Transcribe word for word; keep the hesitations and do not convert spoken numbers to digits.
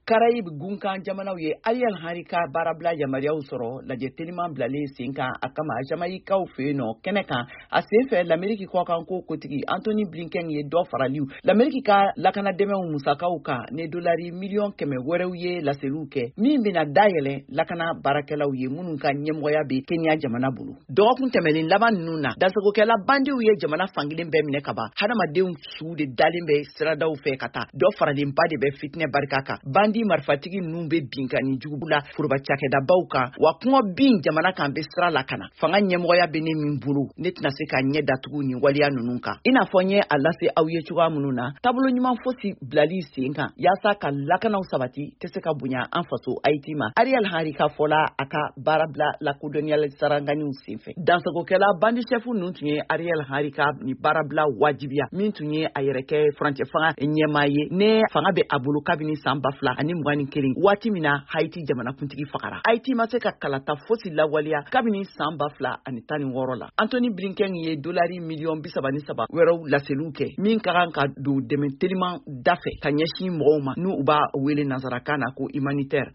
Caraïbe gunkan jamanaw ye Ariel Henry ka baarabila yamariyaw sɔrɔ lajɛ teliman bilalen sen kan a kama Jamaïcaw fɛ yen nɔ kɛnɛ kan a sen fɛ l'Amérique kɔkanko kotigi Anthony Blinken ye dɔ faraliw l'Amérique ka lakana dɛmɛw musakaw kan ne dolari miliyɔn kɛmɛ wɛrɛw ye laseliw kɛ min bɛna dayɛlɛ lakana baarakɛlaw ye minnu ka ɲɛmɔgɔya bɛ Kenya jamana bolo dɔgɔkun tɛmɛnen laban ninnu na dasagokɛla bandiw ye jamana fankelen bɛɛ minɛ ka ban hadamadenw su de dalen bɛ siradaw fɛ ka taa dɔ faralenba de bɛ fitinɛ barika kan bandi marifatigi ninnu bɛ binkani jugu la foroba cakɛdabaw kan wa kɔngɔ bin jamana kan bɛ sira la kana fanga ɲɛmɔgɔya bɛ ne min bolo ne tɛna se ka ɲɛ datugu ni waliya ninnu kan i n'a fɔ n ye a lase aw ye cogoya minnu na taabolo ɲuman fosi bilali sen kan yaasa ka lakanaw sabati tɛ se ka bonya an faso Haïti ma Ariel Henry ka fɔla a ka baarabila lakodɔnniyali saranganiw senfɛ dansagokɛla bandi chef ninnu tun ye Ariel Henry ka ni baarabila wajibiya min tun ye a yɛrɛ kɛ furancɛ fanga ɲɛmaa ye ne fanga bɛ a bolo kabini san ba fila ani mugan ni kelen waati min na Haïti jamanakuntigi fagara Haïti ma se ka kalata fosi lawaleya kabini san ba fila ani tan ni wɔɔrɔ la Anthony Blinken ye dolari miliyɔn bi saba ni saba wɛrɛw laseliw kɛ min ka kan ka don dɛmɛ teliman da fɛ ka ɲɛsin mɔgɔw ma n'u b'a wele nanzarakan na ko humanitaire